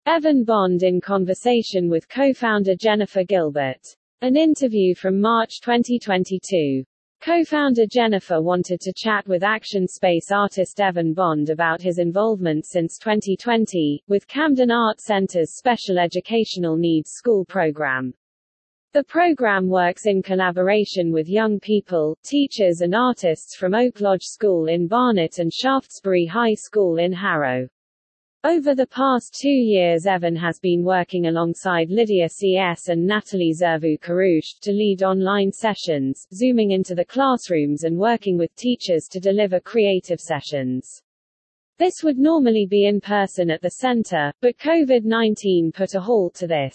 Evan Bond in conversation with co-founder Jennifer Gilbert. An interview from March 2022. Co-founder Jennifer wanted to chat with Action Space artist Evan Bond about his involvement since 2020, with Camden Art Center's Special Educational Needs School program. The program works in collaboration with young people, teachers and artists from Oak Lodge School in Barnet and Shaftesbury High School in Harrow. Over the past 2 years, Evan has been working alongside Lydia C.S. and Natalie Zervou-Karouche to lead online sessions, zooming into the classrooms and working with teachers to deliver creative sessions. This would normally be in person at the center, but COVID-19 put a halt to this.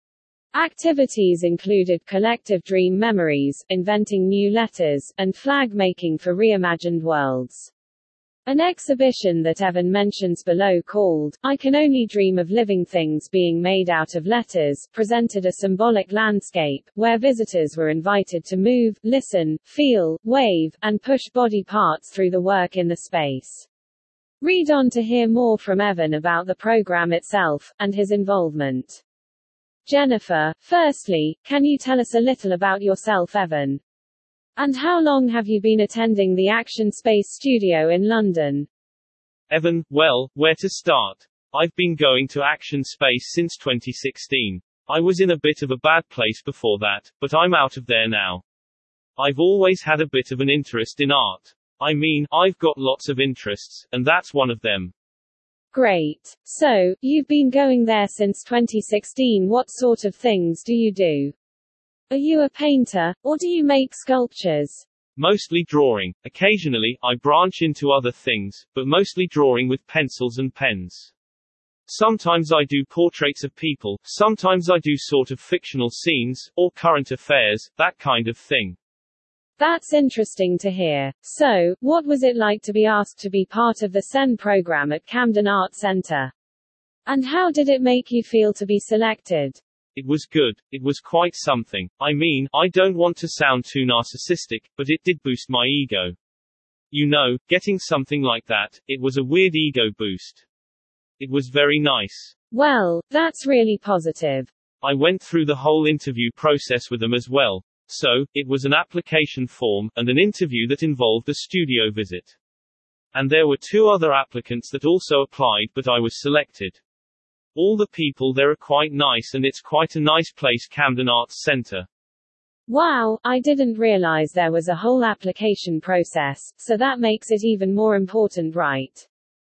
Activities included collective dream memories, inventing new letters, and flag making for reimagined worlds. An exhibition that Evan mentions below called, I Can Only Dream of Living Things Being Made Out of Letters, presented a symbolic landscape, where visitors were invited to move, listen, feel, wave, and push body parts through the work in the space. Read on to hear more from Evan about the program itself, and his involvement. Jennifer, firstly, can you tell us a little about yourself, Evan? And how long have you been attending the Action Space studio in London? Evan, well, where to start? I've been going to Action Space since 2016. I was in a bit of a bad place before that, but I'm out of there now. I've always had a bit of an interest in art. I mean, I've got lots of interests, and that's one of them. Great. So, you've been going there since 2016. What sort of things do you do? Are you a painter, or do you make sculptures? Mostly drawing. Occasionally, I branch into other things, but mostly drawing with pencils and pens. Sometimes I do portraits of people, sometimes I do sort of fictional scenes, or current affairs, that kind of thing. That's interesting to hear. So, what was it like to be asked to be part of the SEN program at Camden Art Center? And how did it make you feel to be selected? It was good. It was quite something. I mean, I don't want to sound too narcissistic, but it did boost my ego. You know, getting something like that, it was a weird ego boost. It was very nice. Well, that's really positive. I went through the whole interview process with them as well. So, it was an application form, and an interview that involved a studio visit. And there were 2 other applicants that also applied, but I was selected. All the people there are quite nice, and it's quite a nice place, Camden Arts Centre. Wow, I didn't realize there was a whole application process, so that makes it even more important, right?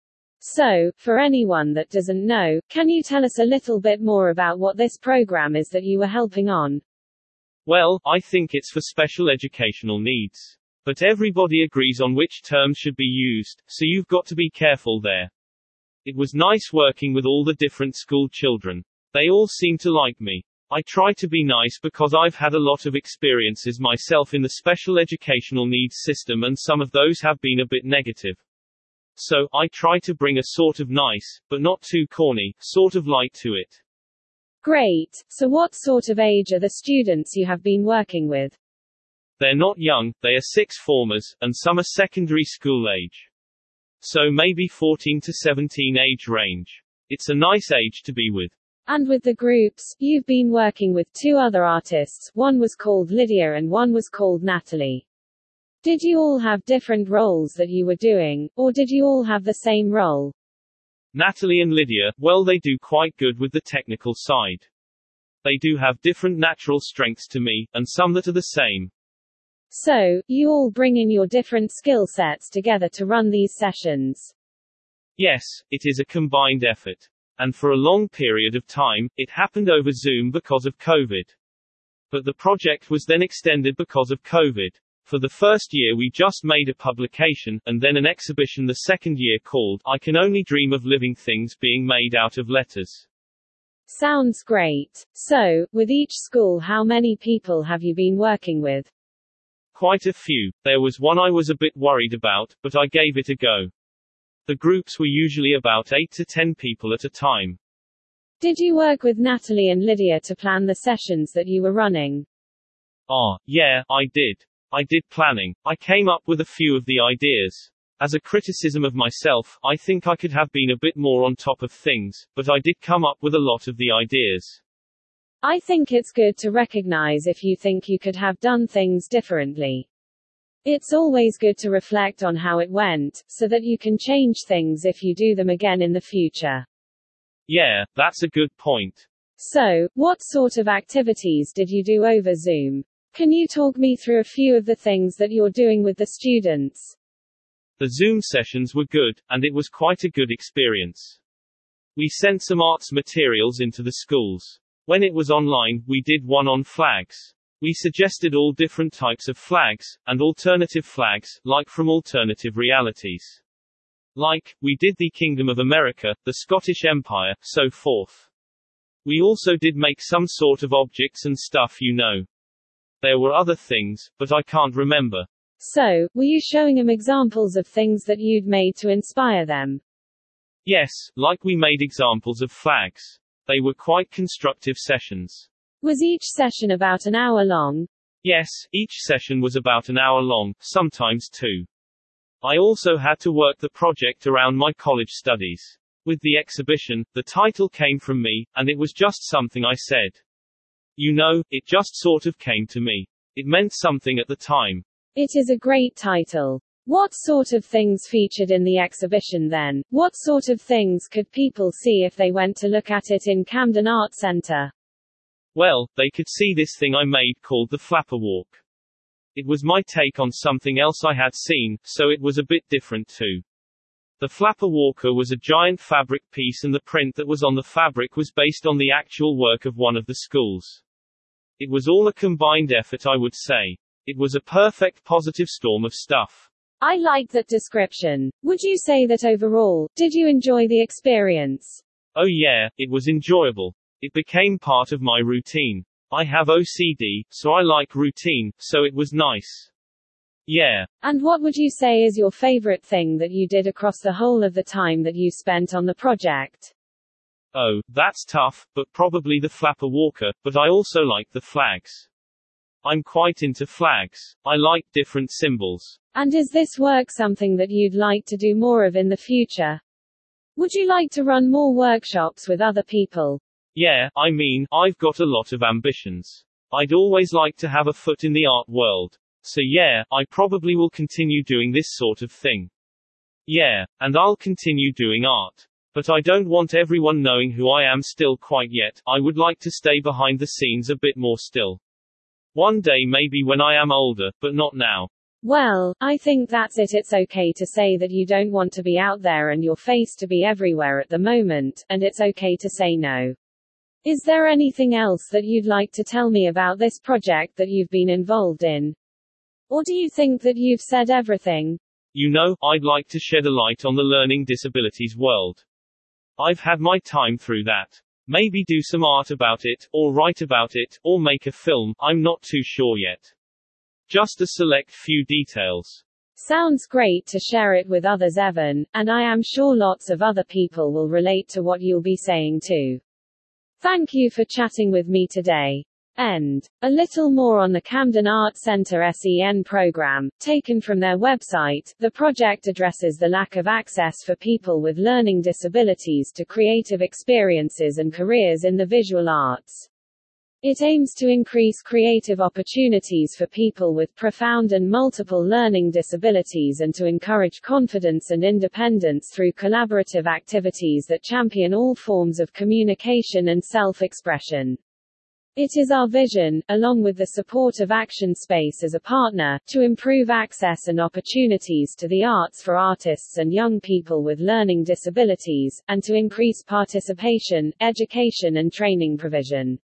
So, for anyone that doesn't know, can you tell us a little bit more about what this program is that you were helping on? Well, I think it's for special educational needs. But everybody agrees on which terms should be used, so you've got to be careful there. It was nice working with all the different school children. They all seem to like me. I try to be nice because I've had a lot of experiences myself in the special educational needs system, and some of those have been a bit negative. So, I try to bring a sort of nice, but not too corny, sort of light to it. Great. So what sort of age are the students you have been working with? They're not young, they are 6th formers, and some are secondary school age. So maybe 14 to 17 age range. It's a nice age to be with. And with the groups, you've been working with 2 other artists, one was called Lydia and one was called Natalie. Did you all have different roles that you were doing, or did you all have the same role? Natalie and Lydia, well, they do quite good with the technical side. They do have different natural strengths to me, and some that are the same. So, you all bring in your different skill sets together to run these sessions? Yes, it is a combined effort. And for a long period of time, it happened over Zoom because of COVID. But the project was then extended because of COVID. For the first year we just made a publication, and then an exhibition the second year called, I Can Only Dream of Living Things Being Made Out of Letters. Sounds great. So, with each school, how many people have you been working with? Quite a few. There was one I was a bit worried about, but I gave it a go. The groups were usually about 8 to 10 people at a time. Did you work with Natalie and Lydia to plan the sessions that you were running? Yeah, I did. I did planning. I came up with a few of the ideas. As a criticism of myself, I think I could have been a bit more on top of things, but I did come up with a lot of the ideas. I think it's good to recognize if you think you could have done things differently. It's always good to reflect on how it went, so that you can change things if you do them again in the future. Yeah, that's a good point. So, what sort of activities did you do over Zoom? Can you talk me through a few of the things that you're doing with the students? The Zoom sessions were good, and it was quite a good experience. We sent some arts materials into the schools. When it was online, we did one on flags. We suggested all different types of flags, and alternative flags, like from alternative realities. Like, we did the Kingdom of America, the Scottish Empire, so forth. We also did make some sort of objects and stuff, you know. There were other things, but I can't remember. So, were you showing them examples of things that you'd made to inspire them? Yes, like we made examples of flags. They were quite constructive sessions. Was each session about an hour long? Yes, each session was about an hour long, sometimes 2. I also had to work the project around my college studies. With the exhibition, the title came from me, and it was just something I said. You know, it just sort of came to me. It meant something at the time. It is a great title. What sort of things featured in the exhibition then? What sort of things could people see if they went to look at it in Camden Art Center? Well, they could see this thing I made called the Flapper Walk. It was my take on something else I had seen, so it was a bit different too. The Flapper Walker was a giant fabric piece, and the print that was on the fabric was based on the actual work of one of the schools. It was all a combined effort, I would say. It was a perfect positive storm of stuff. I like that description. Would you say that overall, did you enjoy the experience? Oh yeah, it was enjoyable. It became part of my routine. I have OCD, so I like routine, so it was nice. Yeah. And what would you say is your favorite thing that you did across the whole of the time that you spent on the project? Oh, that's tough, but probably the Flapper Walker, but I also like the flags. I'm quite into flags. I like different symbols. And is this work something that you'd like to do more of in the future? Would you like to run more workshops with other people? Yeah, I mean, I've got a lot of ambitions. I'd always like to have a foot in the art world. So yeah, I probably will continue doing this sort of thing. Yeah, and I'll continue doing art. But I don't want everyone knowing who I am still quite yet. I would like to stay behind the scenes a bit more still. One day maybe when I am older, but not now. Well, I think that's it. It's okay to say that you don't want to be out there and your face to be everywhere at the moment, and it's okay to say no. Is there anything else that you'd like to tell me about this project that you've been involved in? Or do you think that you've said everything? You know, I'd like to shed a light on the learning disabilities world. I've had my time through that. Maybe do some art about it, or write about it, or make a film, I'm not too sure yet. Just a select few details. Sounds great to share it with others, Evan, and I am sure lots of other people will relate to what you'll be saying too. Thank you for chatting with me today. End. A little more on the Camden Art Center SEN program, taken from their website. The project addresses the lack of access for people with learning disabilities to creative experiences and careers in the visual arts. It aims to increase creative opportunities for people with profound and multiple learning disabilities and to encourage confidence and independence through collaborative activities that champion all forms of communication and self-expression. It is our vision, along with the support of Action Space as a partner, to improve access and opportunities to the arts for artists and young people with learning disabilities, and to increase participation, education and training provision.